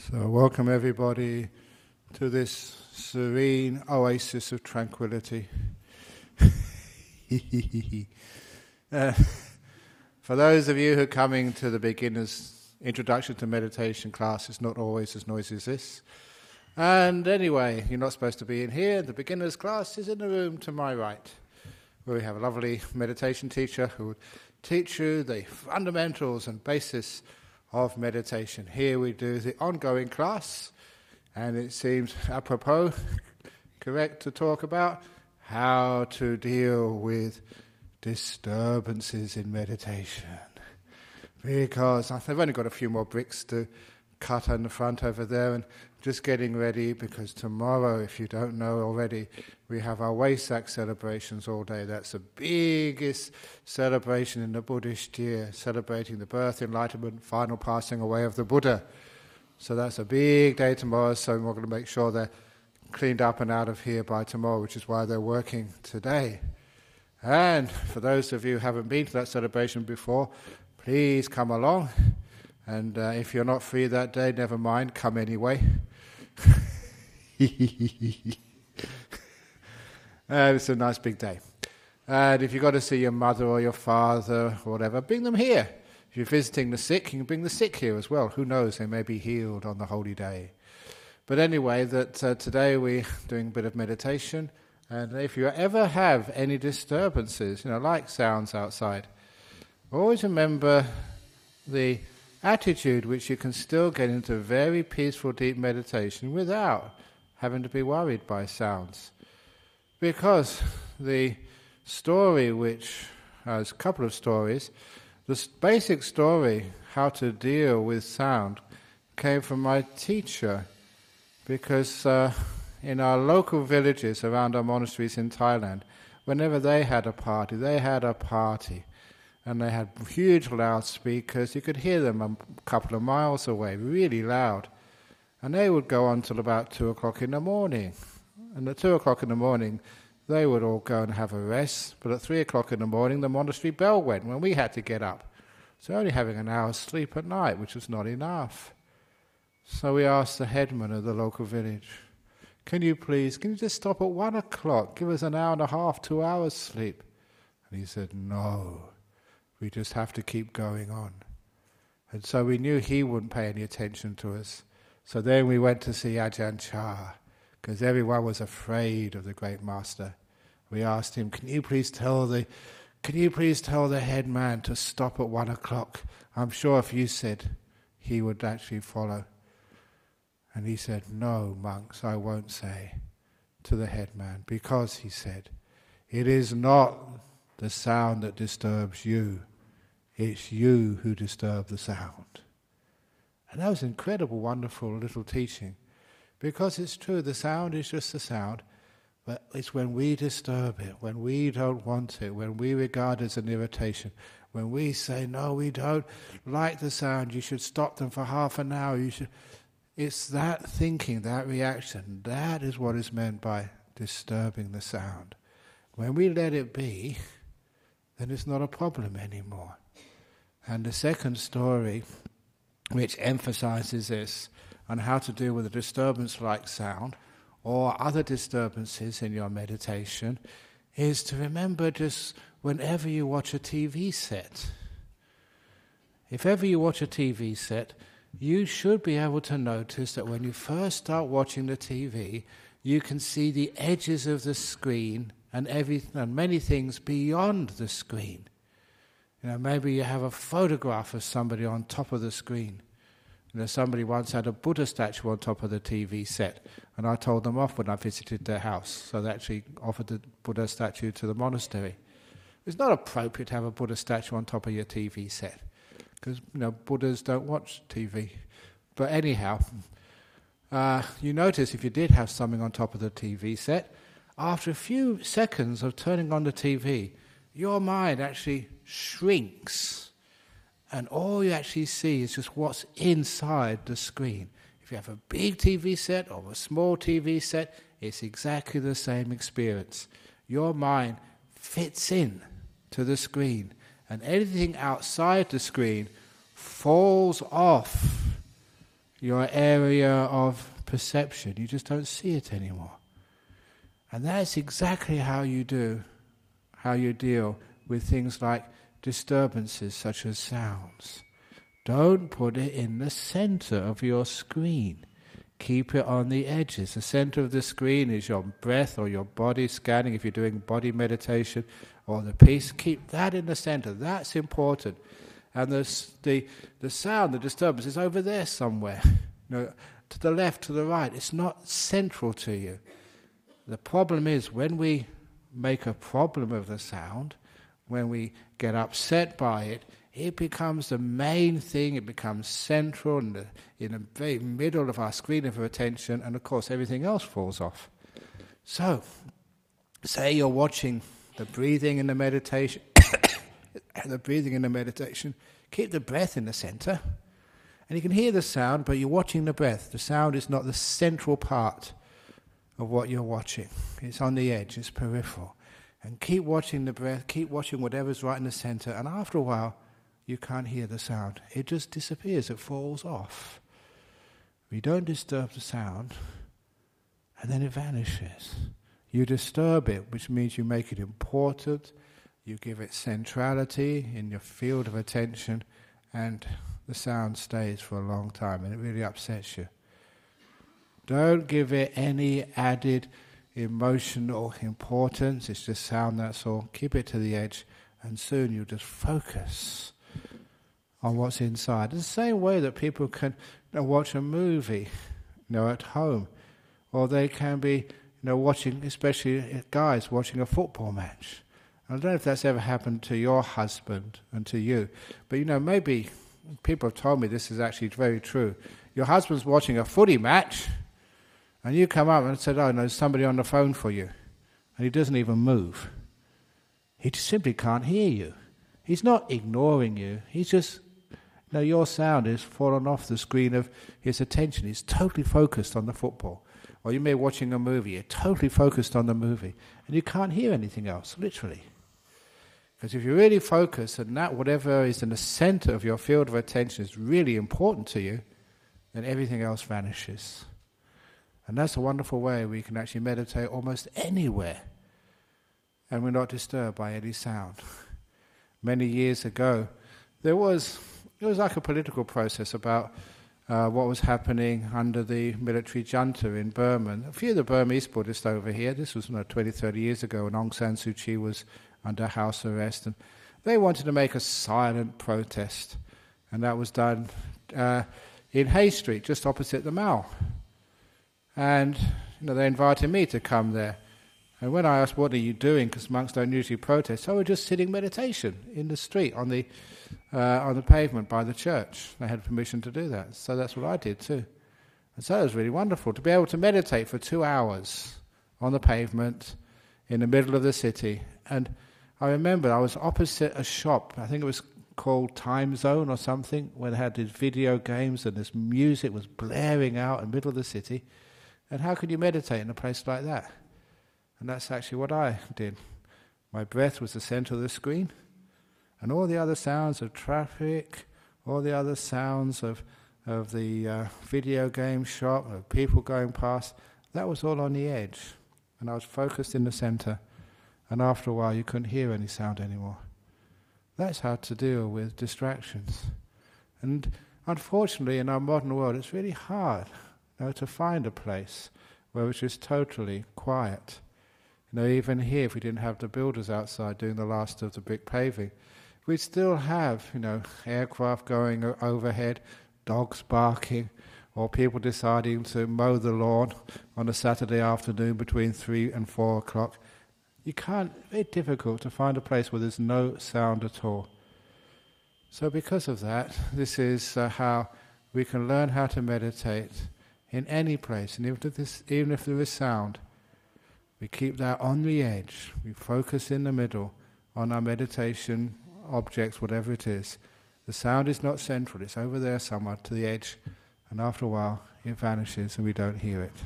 So welcome everybody to this serene oasis of tranquility. For those of you who are coming to the beginner's introduction to meditation class, it's not always as noisy as this. And anyway, you're not supposed to be in here. The beginner's class is in the room to my right, where we have a lovely meditation teacher who will teach you the fundamentals and basis of meditation. Here we do the ongoing class, and it seems apropos, correct, to talk about how to deal with disturbances in meditation. Because I've only got a few more bricks to cut on the front over there, and just getting ready, because tomorrow, if you don't know already, we have our Wesak celebrations all day. That's the biggest celebration in the Buddhist year, celebrating the birth, enlightenment, final passing away of the Buddha. So that's a big day tomorrow, so we're going to make sure they're cleaned up and out of here by tomorrow, which is why they're working today. And for those of you who haven't been to that celebration before, please come along. And if you're not free that day, never mind, come anyway. It's a nice big day. And if you've got to see your mother or your father or whatever, bring them here. If you're visiting the sick, you can bring the sick here as well. Who knows, they may be healed on the holy day. But anyway, today we're doing a bit of meditation. And if you ever have any disturbances, like sounds outside, always remember the attitude which you can still get into very peaceful, deep meditation without having to be worried by sounds. Because the story, which has a couple of stories, the basic story, how to deal with sound, came from my teacher. Because in our local villages around our monasteries in Thailand, whenever they had a party. And they had huge loudspeakers. You could hear them a couple of miles away, really loud. And they would go on till about 2 o'clock in the morning. And at 2 o'clock in the morning, they would all go and have a rest. But at 3 o'clock in the morning, the monastery bell went when we had to get up. So only having an hour's sleep at night, which was not enough. So we asked the headman of the local village, can you just stop at 1 o'clock? Give us an hour and a half, 2 hours sleep. And he said, no. We just have to keep going on. And so we knew he wouldn't pay any attention to us. So then we went to see Ajahn Chah, because everyone was afraid of the great master. We asked him, can you please tell the headman to stop at 1 o'clock? I'm sure if you said, he would actually follow. And he said, no, monks, I won't say to the headman, because, he said, it is not the sound that disturbs you. It's you who disturb the sound. And that was incredible, wonderful little teaching. Because it's true, the sound is just the sound, but it's when we disturb it, when we don't want it, when we regard it as an irritation, when we say, no, we don't like the sound, you should stop them for half an hour, it's that thinking, that reaction, that is what is meant by disturbing the sound. When we let it be, then it's not a problem anymore. And the second story, which emphasizes this, on how to deal with a disturbance like sound, or other disturbances in your meditation, is to remember just whenever you watch a TV set. If ever you watch a TV set, you should be able to notice that when you first start watching the TV, you can see the edges of the screen and many things beyond the screen. Maybe you have a photograph of somebody on top of the screen. Somebody once had a Buddha statue on top of the TV set, and I told them off when I visited their house. So they actually offered the Buddha statue to the monastery. It's not appropriate to have a Buddha statue on top of your TV set, because Buddhas don't watch TV. But anyhow, you notice if you did have something on top of the TV set, after a few seconds of turning on the TV, your mind actually shrinks, and all you actually see is just what's inside the screen. If you have a big TV set or a small TV set, it's exactly the same experience. Your mind fits in to the screen, and anything outside the screen falls off. your area of perception. You just don't see it anymore. And that's exactly how you deal with things like disturbances such as sounds. Don't put it in the center of your screen. Keep it on the edges. The center of the screen is your breath or your body scanning if you're doing body meditation, or the piece. Keep that in the center. That's important. And the sound, the disturbance is over there somewhere. To the left, to the right. It's not central to you. The problem is when we make a problem of the sound, when we get upset by it, it becomes the main thing, it becomes central in the very middle of our screen of attention, and of course everything else falls off. So, say you're watching the breathing in the meditation, keep the breath in the center, and you can hear the sound, but you're watching the breath. The sound is not the central part of what you're watching. It's on the edge, it's peripheral. And keep watching the breath, keep watching whatever's right in the center, and after a while, you can't hear the sound. It just disappears, it falls off. We don't disturb the sound, and then it vanishes. You disturb it, which means you make it important, you give it centrality in your field of attention, and the sound stays for a long time, and it really upsets you. Don't give it any added emotional importance. It's just sound, that's all. Keep it to the edge, and soon you'll just focus on what's inside. It's the same way that people can watch a movie at home, or they can be watching, especially guys watching a football match. I don't know if that's ever happened to your husband and to you, but maybe people have told me this is actually very true. Your husband's watching a footy match, and you come up and said, "Oh, no, there's somebody on the phone for you," and he doesn't even move. He just simply can't hear you. He's not ignoring you. He's just, your sound is fallen off the screen of his attention. He's totally focused on the football. Or you may be watching a movie, you're totally focused on the movie, and you can't hear anything else, literally. Because if you really focus, and that whatever is in the center of your field of attention is really important to you, then everything else vanishes. And that's a wonderful way we can actually meditate almost anywhere, and we're not disturbed by any sound. Many years ago, it was like a political process about what was happening under the military junta in Burma. A few of the Burmese Buddhists over here, this was 20, 30 years ago when Aung San Suu Kyi was under house arrest, and they wanted to make a silent protest, and that was done in Hay Street, just opposite the Mall. And they invited me to come there. And when I asked, "What are you doing?" because monks don't usually protest, so we're just sitting meditation in the street on the pavement by the church. They had permission to do that, so that's what I did too. And so it was really wonderful to be able to meditate for 2 hours on the pavement in the middle of the city. And I remember I was opposite a shop, I think it was called Time Zone or something, where they had these video games and this music was blaring out in the middle of the city. And how could you meditate in a place like that? And that's actually what I did. My breath was the center of the screen, and all the other sounds of traffic, all the other sounds of the video game shop, of people going past, that was all on the edge. And I was focused in the center, and after a while you couldn't hear any sound anymore. That's how to deal with distractions. And unfortunately in our modern world it's really hard to find a place where it's just totally quiet. Even here, if we didn't have the builders outside doing the last of the brick paving, we'd still have, aircraft going overhead, dogs barking, or people deciding to mow the lawn on a Saturday afternoon between 3 and 4 o'clock. It's very difficult to find a place where there's no sound at all. So because of that, this is how we can learn how to meditate in any place, and even if there is sound, we keep that on the edge. We focus in the middle on our meditation objects, whatever it is. The sound is not central, it's over there somewhere to the edge, and after a while it vanishes and we don't hear it.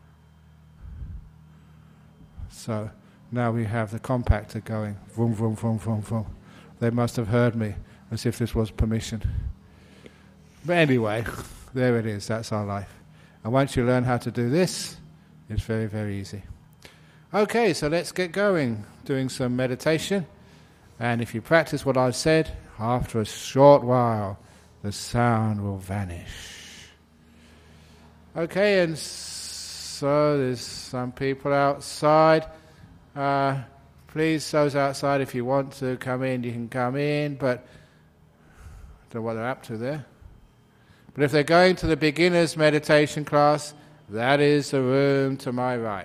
So now we have the compactor going, vroom, vroom, vroom, vroom, vroom. They must have heard me, as if this was permission. But anyway, There it is, that's our life. And once you learn how to do this, it's very, very easy. Okay, so let's get going, doing some meditation. And if you practice what I've said, after a short while, the sound will vanish. Okay, and so there's some people outside. Please, those outside, if you want to come in, you can come in, but I don't know what they're up to there. But if they're going to the beginner's meditation class, that is the room to my right.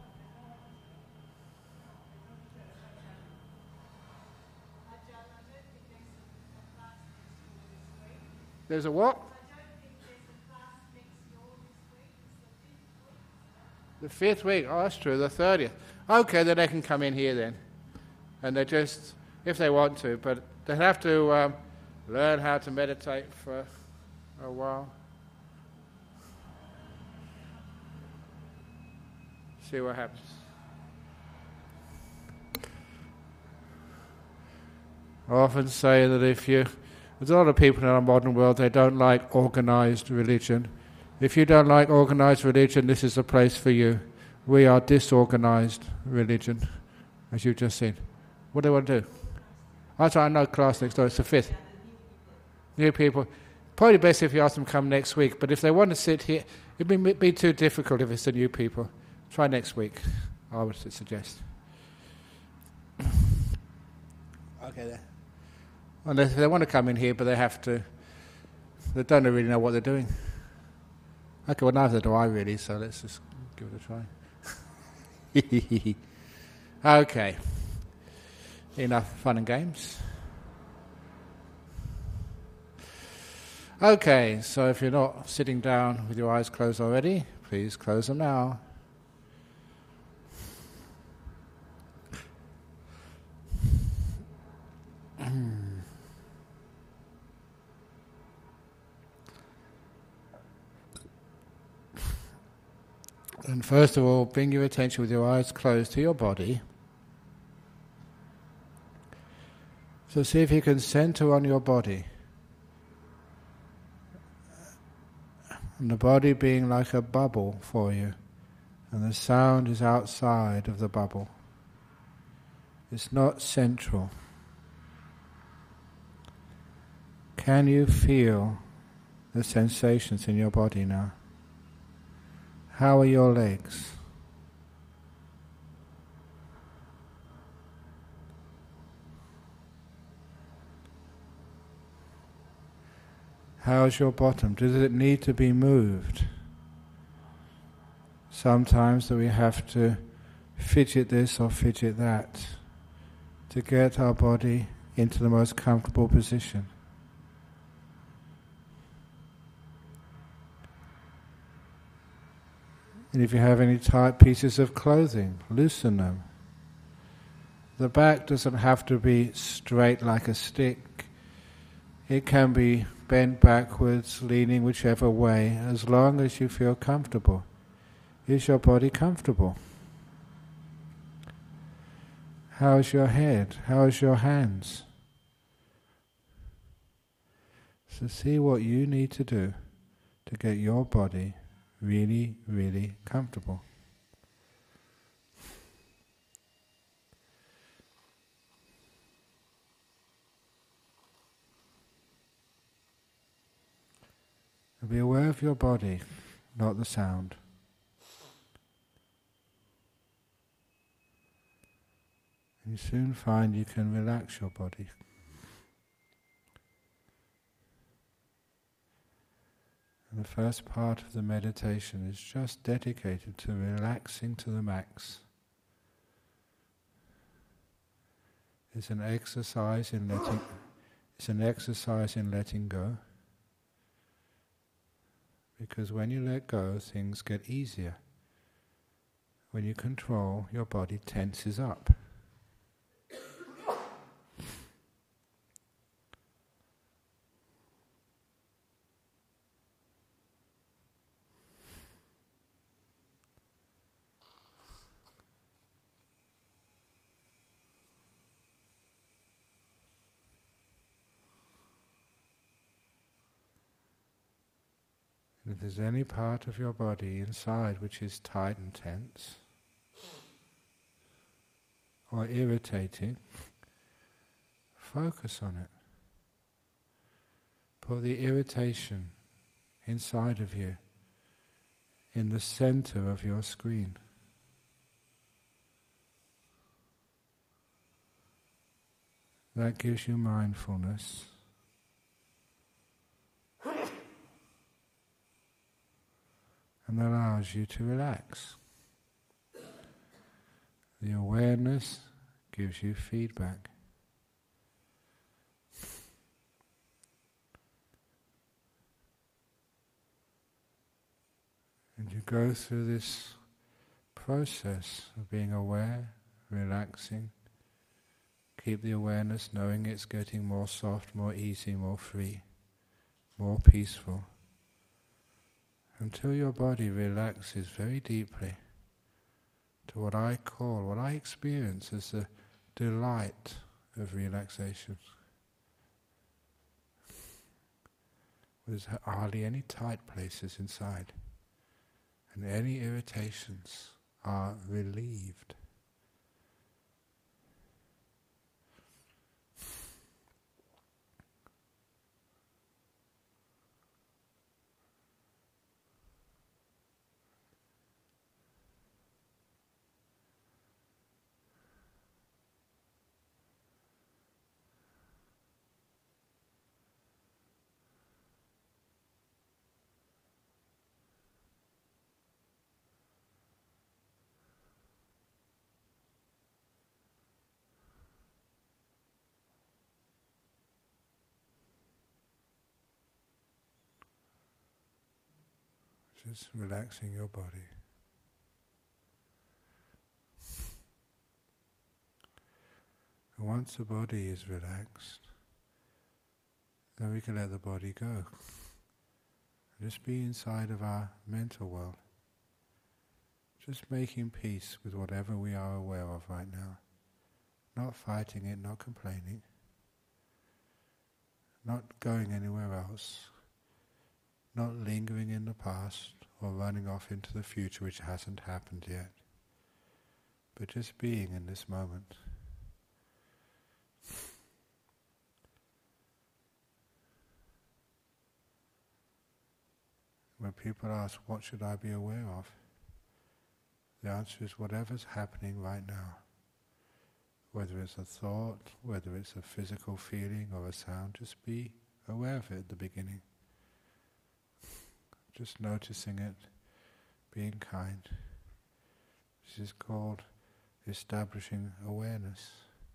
There's a what? The 5th week. Oh, that's true, the 30th. Okay, then they can come in here then. And they just, if they want to, but they have to learn how to meditate for a while. See what happens. I often say that there's a lot of people in our modern world, they don't like organized religion. If you don't like organized religion, this is the place for you. We are disorganized religion, as you've just seen. What do they want to do? I know class next door, it's the 5th. New people. Probably best if you ask them to come next week, but if they want to sit here, it'd be too difficult if it's the new people. Try next week, I would suggest. Okay there. Unless they want to come in here, but they don't really know what they're doing. Okay, well neither do I really, so let's just give it a try. Okay. Enough fun and games. Okay, so if you're not sitting down with your eyes closed already, please close them now. And first of all, bring your attention with your eyes closed to your body. So see if you can center on your body. And the body being like a bubble for you. And the sound is outside of the bubble. It's not central. Can you feel the sensations in your body now? How are your legs? How's your bottom? Does it need to be moved? Sometimes we have to fidget this or fidget that to get our body into the most comfortable position. And if you have any tight pieces of clothing, loosen them. The back doesn't have to be straight like a stick. It can be bent backwards, leaning whichever way, as long as you feel comfortable. Is your body comfortable? How's your head? How's your hands? So see what you need to do to get your body really, really comfortable. And be aware of your body, not the sound. And you soon find you can relax your body. And the first part of the meditation is just dedicated to relaxing to the max. It's an exercise in letting go. Because when you let go, things get easier. When you control, your body tenses up. If there's any part of your body inside which is tight and tense, or irritating, focus on it. Put the irritation inside of you in the center of your screen. That gives you mindfulness. And allows you to relax. The awareness gives you feedback. And you go through this process of being aware, relaxing. Keep the awareness knowing it's getting more soft, more easy, more free, more peaceful. Until your body relaxes very deeply to what I experience as the delight of relaxation. There's hardly any tight places inside, and any irritations are relieved. Just relaxing your body. And once the body is relaxed, then we can let the body go. Just be inside of our mental world. Just making peace with whatever we are aware of right now. Not fighting it, not complaining. Not going anywhere else. Not lingering in the past or running off into the future which hasn't happened yet. But just being in this moment. When people ask, what should I be aware of? The answer is whatever's happening right now. Whether it's a thought, whether it's a physical feeling or a sound, just be aware of it at the beginning. Just noticing it, being kind. This is called establishing awareness.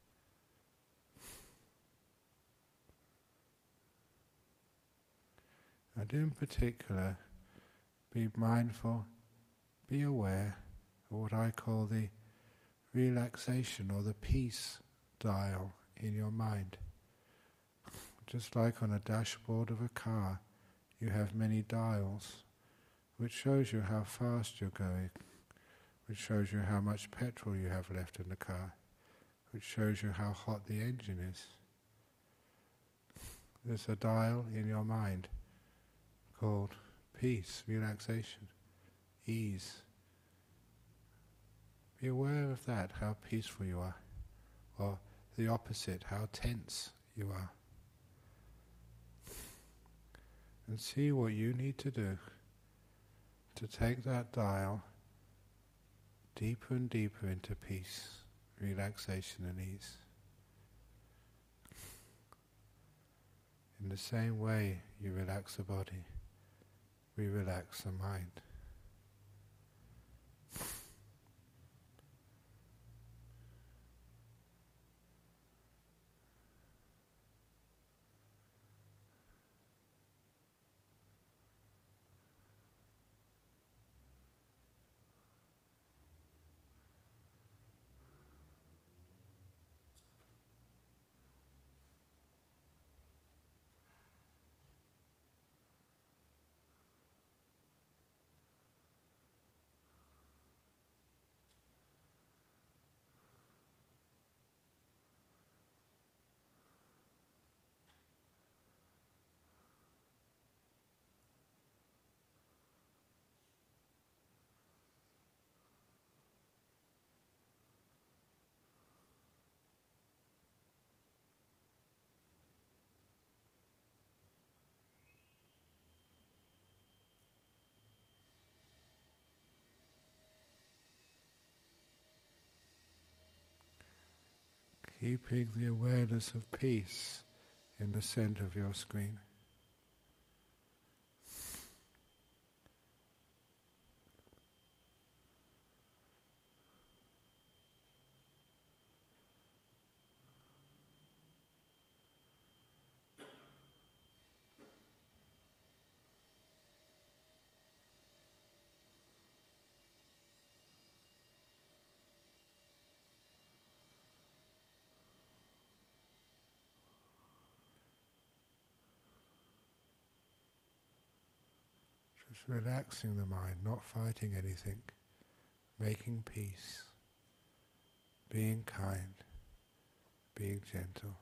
And in particular, be mindful, be aware of what I call the relaxation or the peace dial in your mind. Just like on a dashboard of a car, you have many dials, which shows you how fast you're going, which shows you how much petrol you have left in the car, which shows you how hot the engine is. There's a dial in your mind called peace, relaxation, ease. Be aware of that, how peaceful you are, or the opposite, how tense you are. And see what you need to do to take that dial deeper and deeper into peace, relaxation and ease. In the same way you relax the body, we relax the mind. Keeping the awareness of peace in the center of your screen. Just relaxing the mind, not fighting anything, making peace, being kind, being gentle.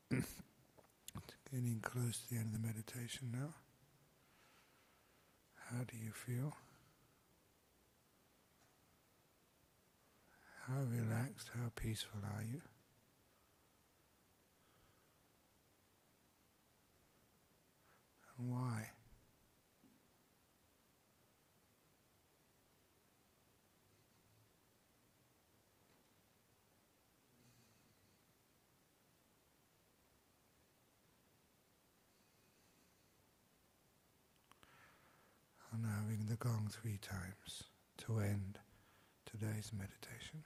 Getting close to the end of the meditation now. How do you feel? How relaxed, how peaceful are you? And why? And now ring the gong 3 times to end today's meditation.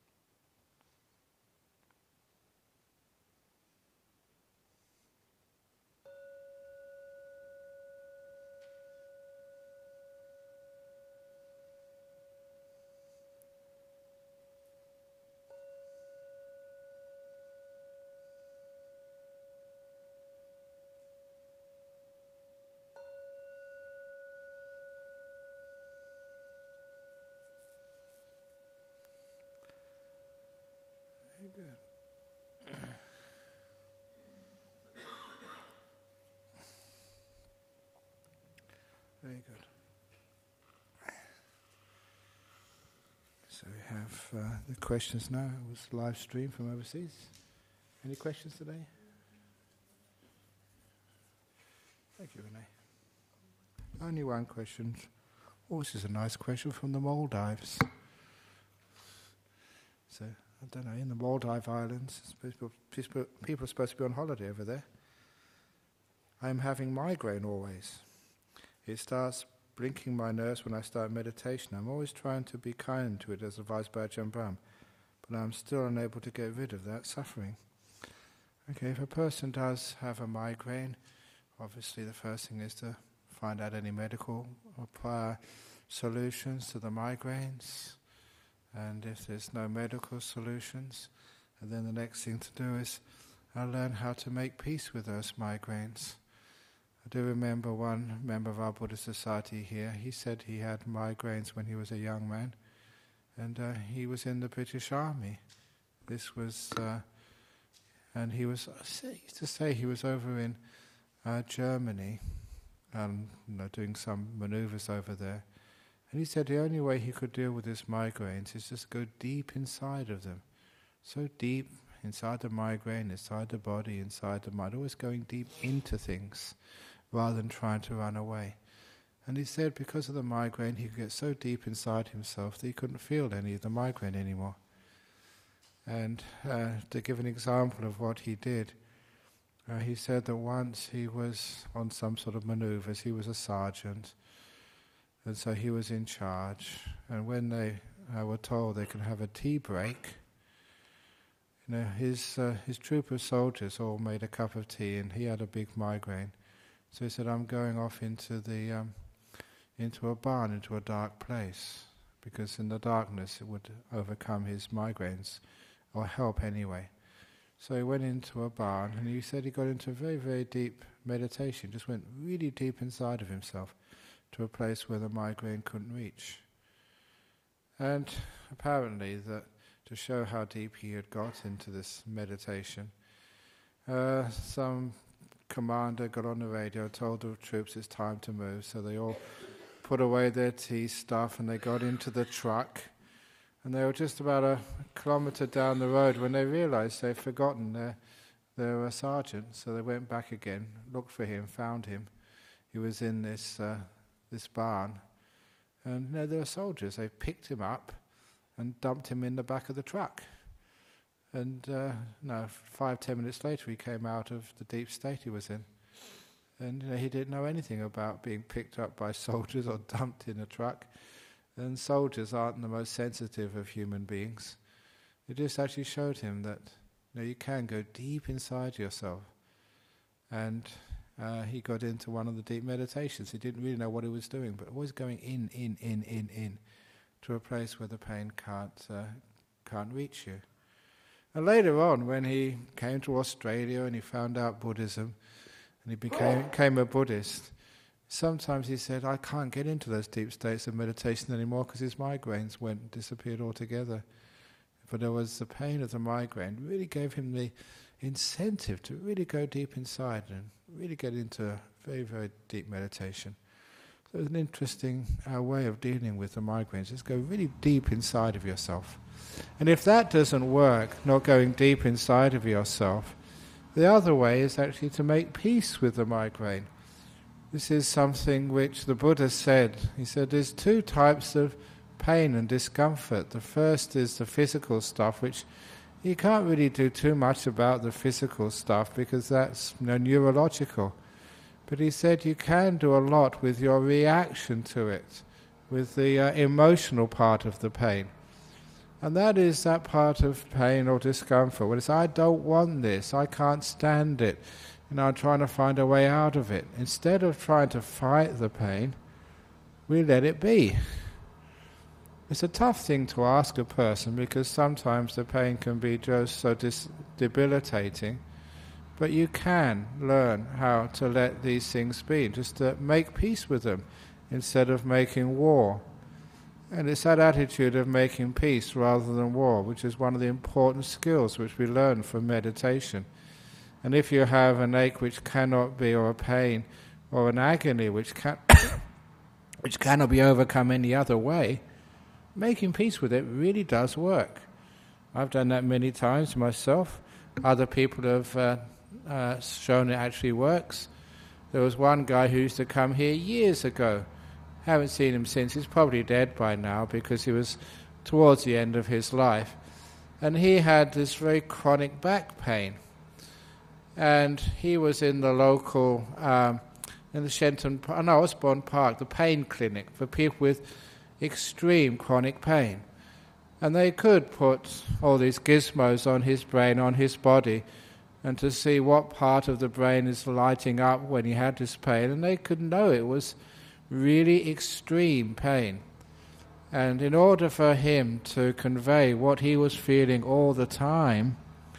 Very good. Very good. So we have the questions now. It was live stream from overseas. Any questions today? Thank you, Renee. Only one question. Oh, this is a nice question from the Maldives. So, I don't know, in the Maldive Islands, people are supposed to be on holiday over there. I'm having migraine always. It starts blinking my nerves when I start meditation. I'm always trying to be kind to it, as advised by Ajahn Brahm, but I'm still unable to get rid of that suffering. Okay, if a person does have a migraine, obviously the first thing is to find out any medical or prior solutions to the migraines. And if there's no medical solutions, and then the next thing to do is learn how to make peace with those migraines. I do remember one member of our Buddhist society here, he said he had migraines when he was a young man, and he was in the British Army. This was, and he used to say he was over in Germany, doing some maneuvers over there. And he said the only way he could deal with his migraines is just go deep inside of them. So deep inside the migraine, inside the body, inside the mind, always going deep into things rather than trying to run away. And he said because of the migraine he could get so deep inside himself that he couldn't feel any of the migraine anymore. And to give an example of what he did, he said that once he was on some sort of maneuvers, he was a sergeant, and so he was in charge, and when they were told they could have a tea break, his troop of soldiers all made a cup of tea, and he had a big migraine. So he said, I'm going off into a barn, into a dark place, because in the darkness it would overcome his migraines, or help anyway. So he went into a barn, and he said he got into a very, very deep meditation, just went really deep inside of himself, to a place where the migraine couldn't reach. And apparently, to show how deep he had got into this meditation, some commander got on the radio, told the troops it's time to move, so they all put away their tea stuff and they got into the truck, and they were just about a kilometre down the road when they realised they'd forgotten their sergeant, so they went back again, looked for him, found him. He was in this barn, and there were soldiers. They picked him up and dumped him in the back of the truck. And 5-10 minutes later he came out of the deep state he was in. And he didn't know anything about being picked up by soldiers or dumped in a truck. And soldiers aren't the most sensitive of human beings. It just actually showed him that you can go deep inside yourself. And he got into one of the deep meditations. He didn't really know what he was doing, but always going in, to a place where the pain can't reach you. And later on, when he came to Australia and he found out Buddhism, and he became a Buddhist, sometimes he said, I can't get into those deep states of meditation anymore because his migraines disappeared altogether. But there was the pain of the migraine, really gave him incentive to really go deep inside and really get into a very, very deep meditation. So it's an interesting way of dealing with the migraines. Just go really deep inside of yourself. And if that doesn't work, not going deep inside of yourself, the other way is actually to make peace with the migraine. This is something which the Buddha said. He said there's two types of pain and discomfort. The first is the physical stuff, which you can't really do too much about the physical stuff because that's neurological. But he said you can do a lot with your reaction to it, with the emotional part of the pain. And that is that part of pain or discomfort when it's, I don't want this, I can't stand it, I'm trying to find a way out of it. Instead of trying to fight the pain, we let it be. It's a tough thing to ask a person because sometimes the pain can be just so debilitating. But you can learn how to let these things be, just to make peace with them instead of making war. And it's that attitude of making peace rather than war, which is one of the important skills which we learn from meditation. And if you have an ache which cannot be, or a pain, or an agony which cannot be overcome any other way, making peace with it really does work. I've done that many times myself. Other people have shown it actually works. There was one guy who used to come here years ago. Haven't seen him since. He's probably dead by now because he was towards the end of his life. And he had this very chronic back pain. And he was in the local, in the Osborne Park, the pain clinic for people with extreme chronic pain. And they could put all these gizmos on his brain, on his body, and to see what part of the brain is lighting up when he had this pain. And they could know it was really extreme pain. And in order for him to convey what he was feeling all the time,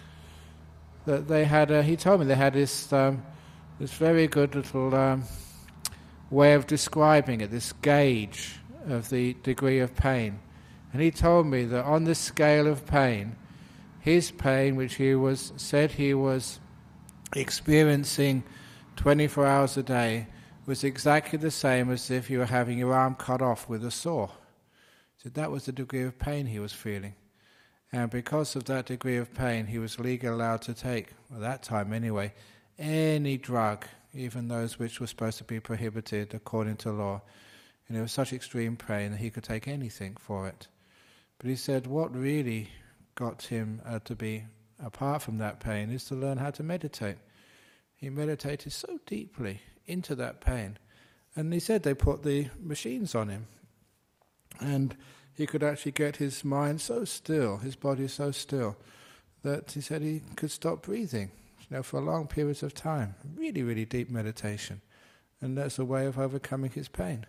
that they had, he told me they had this very good little way of describing it, this gauge of the degree of pain. And he told me that on this scale of pain, his pain, which said he was experiencing 24 hours a day, was exactly the same as if you were having your arm cut off with a saw. So that was the degree of pain he was feeling. And because of that degree of pain, he was legally allowed to take, at that time anyway, any drug, even those which were supposed to be prohibited according to law. And it was such extreme pain that he could take anything for it. But he said what really got him to be apart from that pain is to learn how to meditate. He meditated so deeply into that pain. And he said they put the machines on him. And he could actually get his mind so still, his body so still, that he said he could stop breathing, for long periods of time. Really, really deep meditation. And that's a way of overcoming his pain.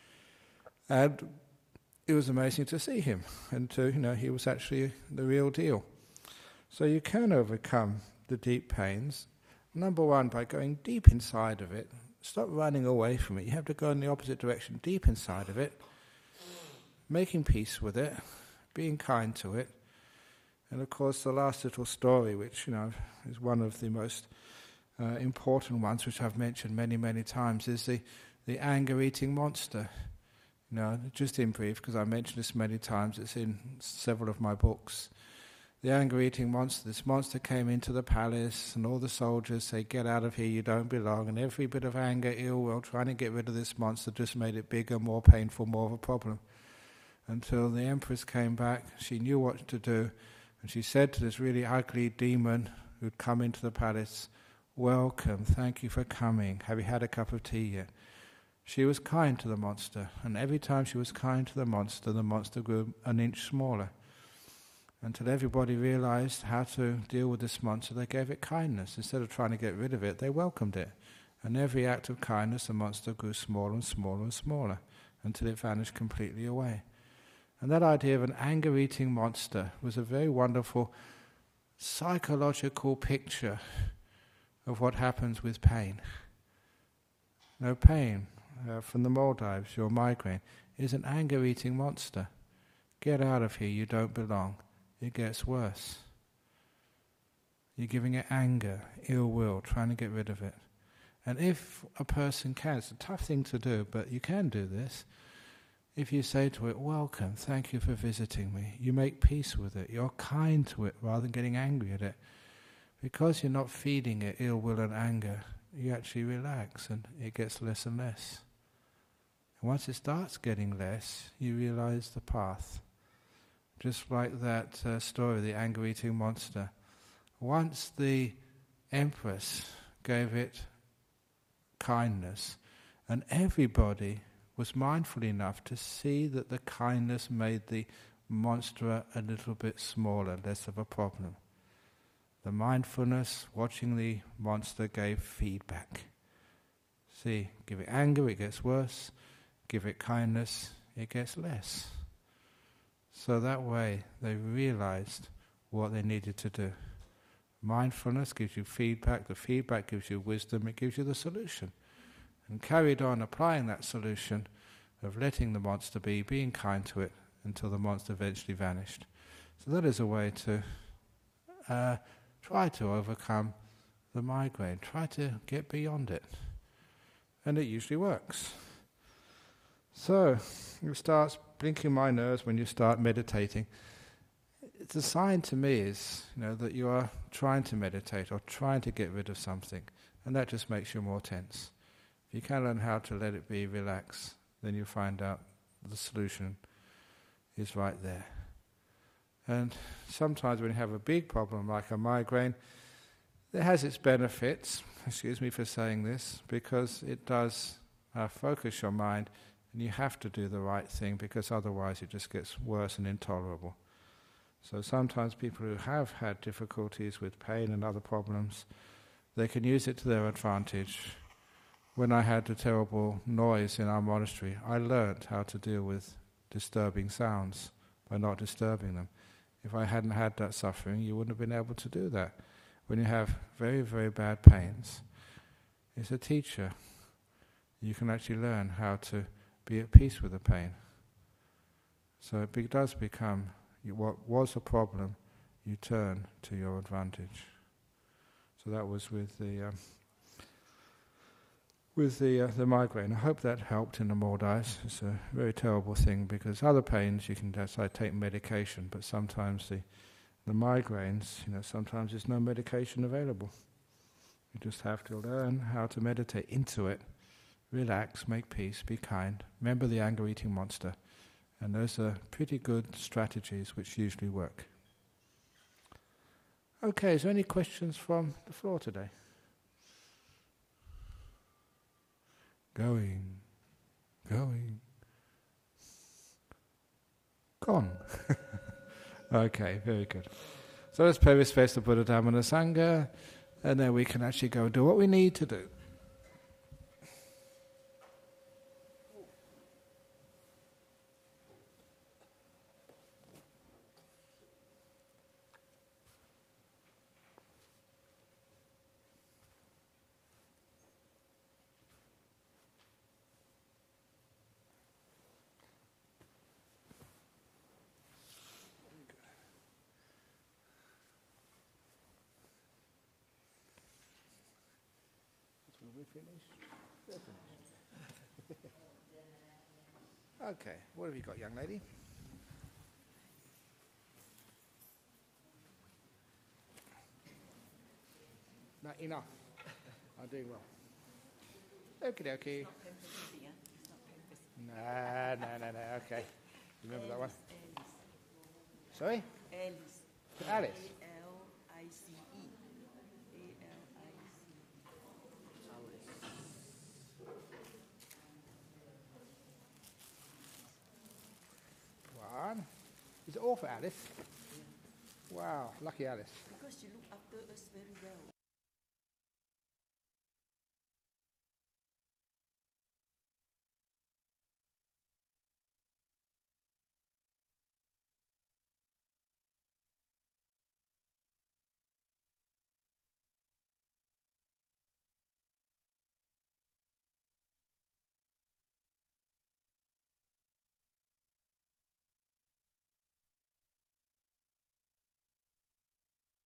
And it was amazing to see him. And he was actually the real deal. So you can overcome the deep pains, number one, by going deep inside of it. Stop running away from it. You have to go in the opposite direction, deep inside of it, making peace with it, being kind to it. And of course the last little story, which is one of the most important ones, which I've mentioned many, many times, is the anger-eating monster. Just in brief, because I mentioned this many times, it's in several of my books. The anger-eating monster, this monster came into the palace, and all the soldiers say, "Get out of here, you don't belong." And every bit of anger, ill will, trying to get rid of this monster just made it bigger, more painful, more of a problem. Until the Empress came back, she knew what to do, and she said to this really ugly demon who'd come into the palace, "Welcome, thank you for coming. Have you had a cup of tea yet?" She was kind to the monster, and every time she was kind to the monster grew an inch smaller. Until everybody realized how to deal with this monster, they gave it kindness. Instead of trying to get rid of it, they welcomed it. And every act of kindness, the monster grew smaller and smaller and smaller, until it vanished completely away. And that idea of an anger-eating monster was a very wonderful psychological picture of what happens with pain. Pain from the Maldives, your migraine, is an anger-eating monster. Get out of here, you don't belong. It gets worse. You're giving it anger, ill will, trying to get rid of it. And if a person can, it's a tough thing to do, but you can do this. If you say to it, welcome, thank you for visiting me, you make peace with it, you're kind to it rather than getting angry at it. Because you're not feeding it ill will and anger, you actually relax and it gets less and less. And once it starts getting less, you realize the path. Just like that story, the anger-eating monster. Once the Empress gave it kindness, and everybody was mindful enough to see that the kindness made the monster a little bit smaller, less of a problem. The mindfulness, watching the monster, gave feedback. See, give it anger, it gets worse. Give it kindness, it gets less. So that way they realized what they needed to do. Mindfulness gives you feedback, the feedback gives you wisdom, it gives you the solution. And carried on applying that solution of letting the monster be, being kind to it, until the monster eventually vanished. So that is a way to try to overcome the migraine, try to get beyond it. And it usually works. So, you start blinking my nerves when you start meditating. It's a sign to me is, that you are trying to meditate or trying to get rid of something, and that just makes you more tense. If you can learn how to let it be, relax, then you find out the solution is right there. And sometimes when you have a big problem like a migraine, it has its benefits, excuse me for saying this, because it does focus your mind, and you have to do the right thing because otherwise it just gets worse and intolerable. So sometimes people who have had difficulties with pain and other problems, they can use it to their advantage. When I had the terrible noise in our monastery, I learnt how to deal with disturbing sounds by not disturbing them. If I hadn't had that suffering, you wouldn't have been able to do that. When you have very, very bad pains, it's a teacher. You can actually learn how to be at peace with the pain. So it does become, what was a problem, you turn to your advantage. So that was with the migraine. I hope that helped in the Maldives. It's a very terrible thing because other pains you can decide take medication, but sometimes the migraines, sometimes there's no medication available. You just have to learn how to meditate into it. Relax, make peace, be kind. Remember the anger-eating monster. And those are pretty good strategies which usually work. Okay, is there any questions from the floor today? Going. Gone. Okay, very good. So let's pray with space to Buddha, Dhamma and Sangha, and then we can actually go and do what we need to do. We finished? They're finished. Okay, what have you got, young lady? Not enough. I'm doing well. Okie dokie. No, okay. Remember that one? Sorry? Alice. Alice? Alice. One. Is it all for Alice? Wow, lucky Alice. Because she looked after us very well.